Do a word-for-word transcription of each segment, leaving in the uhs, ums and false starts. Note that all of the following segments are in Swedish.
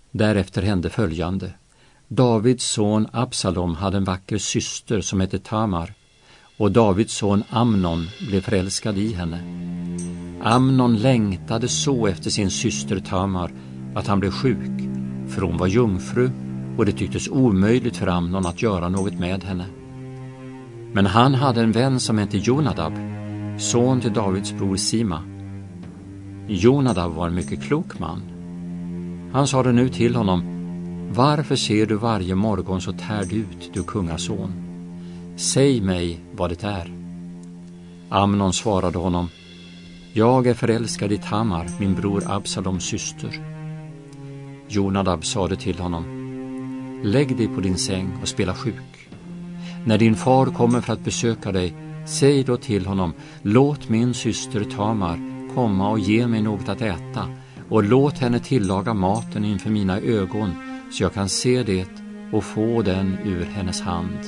Därefter hände följande. Davids son Absalom hade en vacker syster som hette Tamar, och Davids son Amnon blev förälskad i henne. Amnon längtade så efter sin syster Tamar att han blev sjuk, för hon var jungfru och det tycktes omöjligt för Amnon att göra något med henne. Men han hade en vän som hette Jonadab, son till Davids bror Sima. Jonadab var en mycket klok man. Han sade nu till honom: varför ser du varje morgon så tärd ut, du kungason? Säg mig vad det är. Amnon svarade honom: jag är förälskad i Tamar, min bror Absaloms syster. Jonadab sade till honom: lägg dig på din säng och spela sjuk. När din far kommer för att besöka dig, säg då till honom: låt min syster Tamar komma och ge mig något att äta, och låt henne tillaga maten inför mina ögon, så jag kan se det och få den ur hennes hand.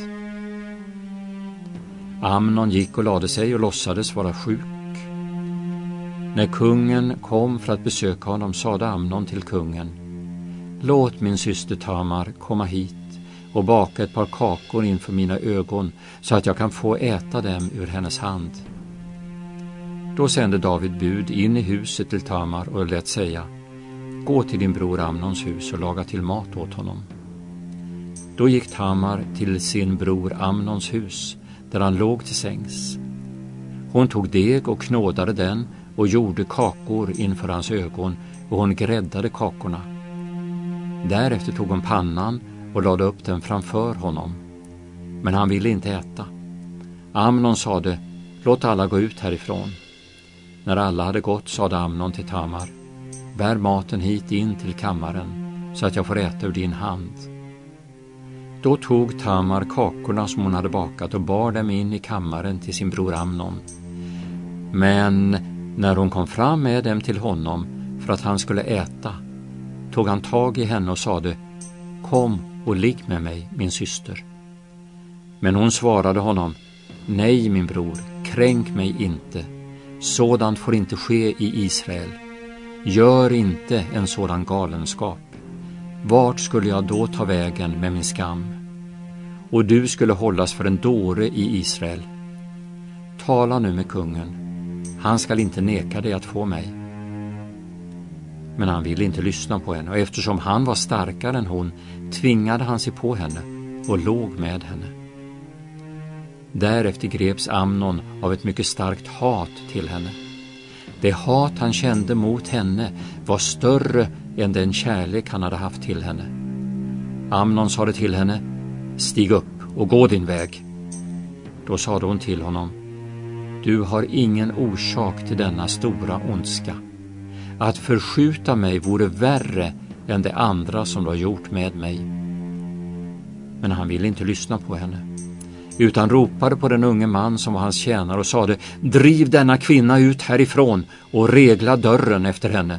Amnon gick och lade sig och låtsades vara sjuk. När kungen kom för att besöka honom sade Amnon till kungen: låt min syster Tamar komma hit och baka ett par kakor inför mina ögon, så att jag kan få äta dem ur hennes hand. Då sände David bud in i huset till Tamar och lät säga: gå till din bror Amnons hus och laga till mat åt honom. Då gick Tamar till sin bror Amnons hus, där han låg till sängs. Hon tog deg och knådade den och gjorde kakor inför hans ögon, och hon gräddade kakorna. Därefter tog hon pannan och lade upp den framför honom. Men han ville inte äta. Amnon sade: låt alla gå ut härifrån. När alla hade gått sade Amnon till Tamar: bär maten hit in till kammaren, så att jag får äta ur din hand. Då tog Tamar kakorna som hon hade bakat och bar dem in i kammaren till sin bror Amnon. Men när hon kom fram med dem till honom för att han skulle äta, tog han tag i henne och sade: kom och ligg med mig, min syster. Men hon svarade honom: nej, min bror, kränk mig inte. Sådant får inte ske i Israel. Gör inte en sådan galenskap. Vart skulle jag då ta vägen med min skam? Och du skulle hållas för en dåre i Israel. Tala nu med kungen. Han skall inte neka dig att få mig. Men han ville inte lyssna på henne, och eftersom han var starkare än hon tvingade han sig på henne och låg med henne. Därefter greps Amnon av ett mycket starkt hat till henne. Det hat han kände mot henne var större än den kärlek han hade haft till henne. Amnon sade till henne: stig upp och gå din väg. Då sade hon till honom: du har ingen orsak till denna stora ondska. Att förskjuta mig vore värre än det andra som du har gjort med mig. Men han ville inte lyssna på henne, utan ropade på den unge man som var hans tjänare och sade: driv denna kvinna ut härifrån och regla dörren efter henne.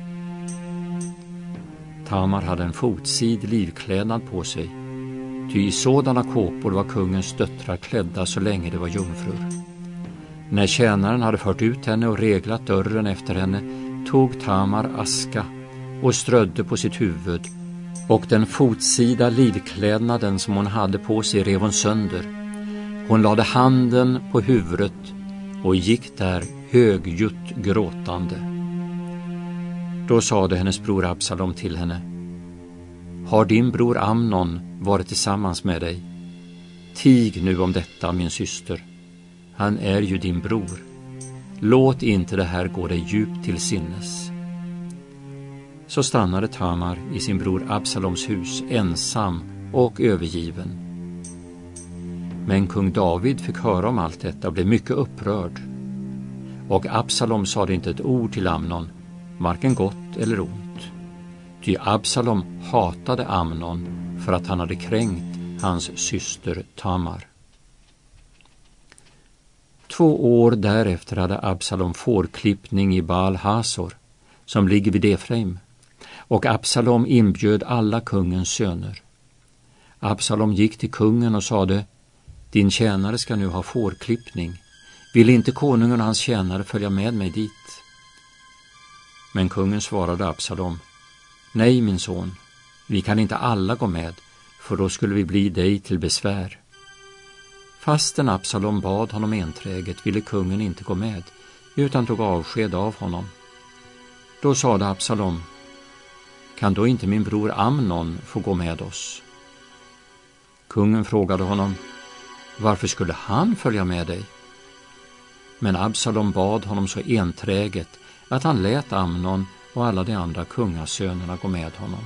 Tamar hade en fotsid livklädnad på sig, ty i sådana kåpor var kungens döttrar klädda så länge det var jungfrur. När tjänaren hade fört ut henne och reglat dörren efter henne, tog Tamar aska och strödde på sitt huvud, och den fotsida livklädnaden som hon hade på sig rev hon sönder. Hon lade handen på huvudet och gick där högljutt gråtande. Då sade hennes bror Absalom till henne: har din bror Amnon varit tillsammans med dig? Tig nu om detta, min syster. Han är ju din bror. Låt inte det här gå dig djupt till sinnes. Så stannade Tamar i sin bror Absaloms hus, ensam och övergiven. Men kung David fick höra om allt detta och blev mycket upprörd. Och Absalom sade inte ett ord till Amnon, varken gott eller ont. Ty Absalom hatade Amnon för att han hade kränkt hans syster Tamar. Två år därefter hade Absalom fårklippning i Baal Hasor, som ligger vid Efraim, och Absalom inbjöd alla kungens söner. Absalom gick till kungen och sade: din tjänare ska nu ha fårklippning. Vill inte konungen och hans tjänare följa med mig dit? Men kungen svarade Absalom: nej, min son, vi kan inte alla gå med, för då skulle vi bli dig till besvär. Fastän Absalom bad honom enträget ville kungen inte gå med, utan tog avsked av honom. Då sade Absalom: kan då inte min bror Amnon få gå med oss? Kungen frågade honom: varför skulle han följa med dig? Men Absalom bad honom så enträget att han lät Amnon och alla de andra kungasönerna gå med honom.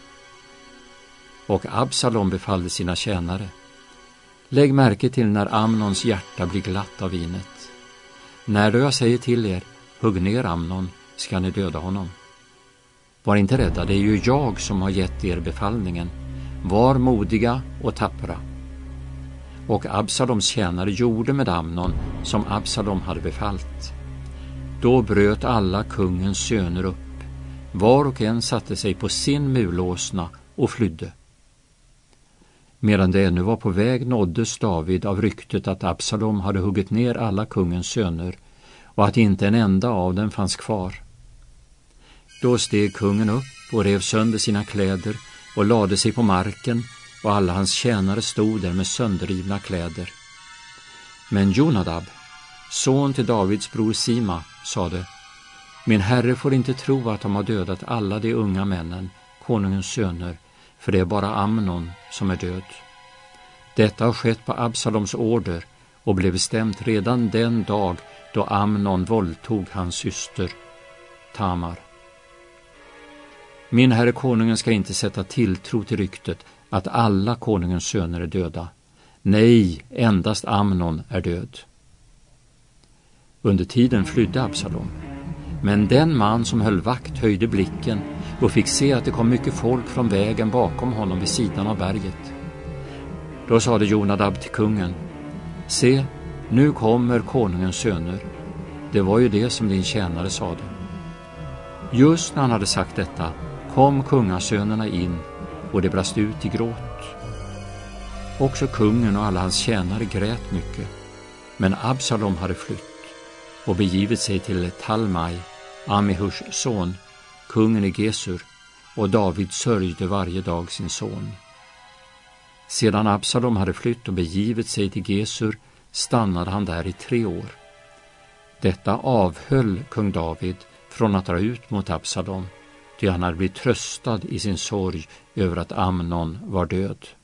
Och Absalom befallde sina tjänare: lägg märke till när Amnons hjärta blir glatt av vinet. När då jag säger till er, hugg ner Amnon, ska ni döda honom. Var inte rädda, det är ju jag som har gett er befallningen. Var modiga och tappra. Och Absaloms tjänare gjorde med Amnon som Absalom hade befallt. Då bröt alla kungens söner upp. Var och en satte sig på sin mulåsna och flydde. Medan det ännu var på väg nåddes David av ryktet att Absalom hade huggit ner alla kungens söner och att inte en enda av dem fanns kvar. Då steg kungen upp och rev sönder sina kläder och lade sig på marken, och alla hans tjänare stod där med sönderrivna kläder. Men Jonadab, son till Davids bror Sima, sade: min herre får inte tro att de har dödat alla de unga männen, konungens söner, för det är bara Amnon som är död. Detta har skett på Absaloms order och blev bestämt redan den dag då Amnon våldtog hans syster Tamar. Min herre konungen ska inte sätta tilltro till ryktet att alla konungens söner är döda. Nej, endast Amnon är död. Under tiden flydde Absalom. Men den man som höll vakt höjde blicken och fick se att det kom mycket folk från vägen bakom honom vid sidan av berget. Då sade Jonadab till kungen: se, nu kommer konungens söner. Det var ju det som din tjänare sade. Just när han hade sagt detta kom kungasönerna in, och det brast ut i gråt. Också kungen och alla hans tjänare grät mycket. Men Absalom hade flytt och begivit sig till Talmai, Amihus son, kungen i Gesur, och David sörjde varje dag sin son. Sedan Absalom hade flytt och begivit sig till Gesur stannade han där i tre år. Detta avhöll kung David från att dra ut mot Absalom, ty han hade blivit tröstad i sin sorg över att Amnon var död.